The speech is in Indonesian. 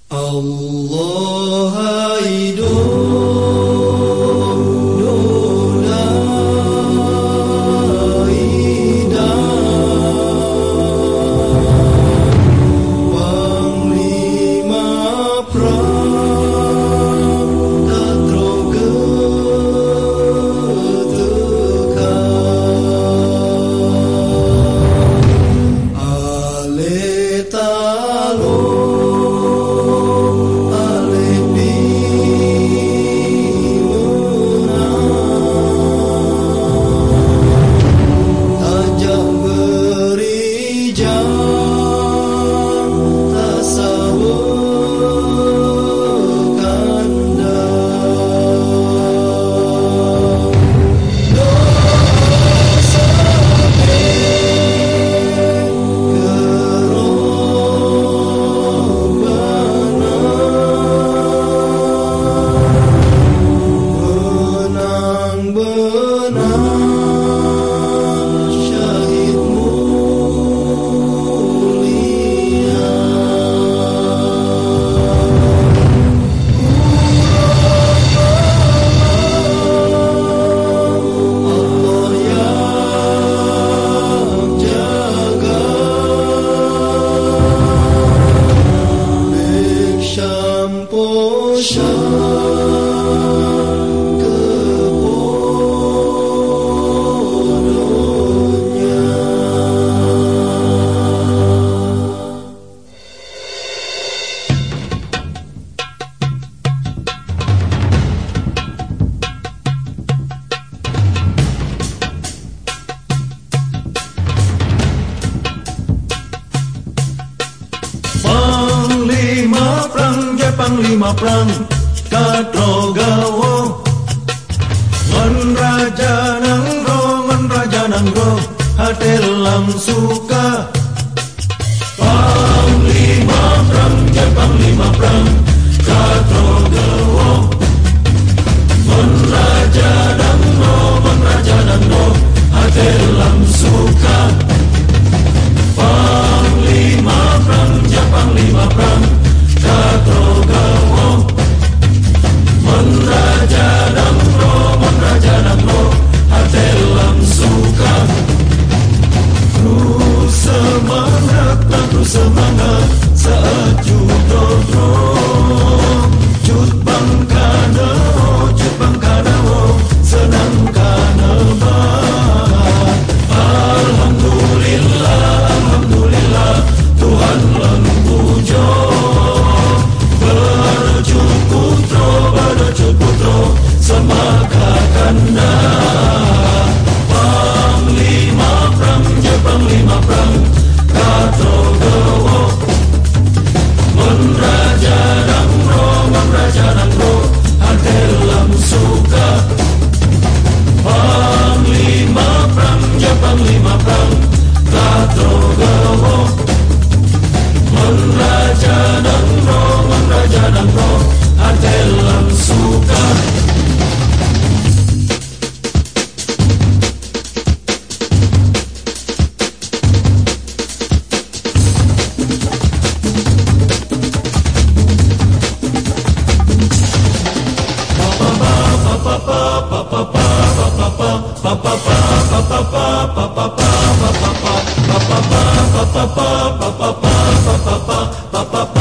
Allah hidup dunia Panglima perang Katro getekan Ale talo Panglima perang Katro gawo Ngon raja nangro hatelam suka Panglima perang Katro gawo Ngon raja nangro hatelam suka Panglima perang Katro gawo Mon raja nangro hatelam suka Terus semangat saat jutodro Jut bangkano senang kanebat Alhamdulillah Tuhan lang pujo Bercut putro semaka kanda Panglima perang Katro gawo Mon raja nangro hatelam suka Panglima perang Katro gawo Mon raja nangro hatelam suka pa pa pa